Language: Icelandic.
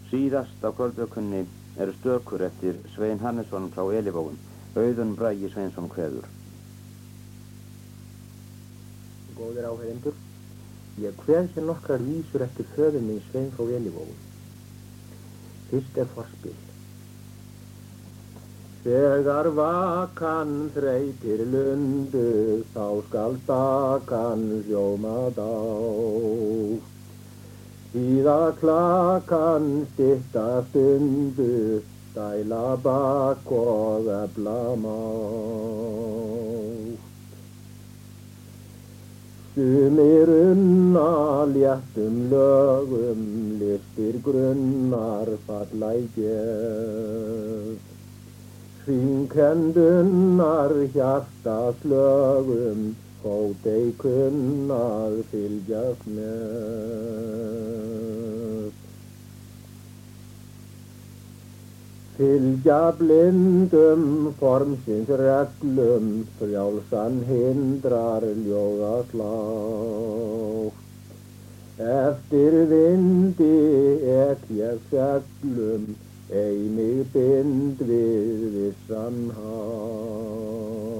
Síðast á kvöldvökunni eru stökur eftir Svein Hannesson frá Elivóum. Auðunn Bragi Sveinsson kveður. Góðir áheyrendur, ég kveð hér nokkrar vísur eftir föður minn Svein frá Elivóum. Fyrst forspil. Þegar vakan þreytir lundu, þá skal stakan hljóma dátt. Síða klakan stytta stundu, dæla bak og efla mátt. Sumir unna léttum lögum, listir grunnar falla í gjöf. Hringkenndunar hjartaslögum, þótt ei kunnað fylgjast með. Fylgja blindum formsins reglum, frjálsan hindrar ljóðaslátt. Eftir vindi ek ég seglum, ei mig bind við vissan hátt.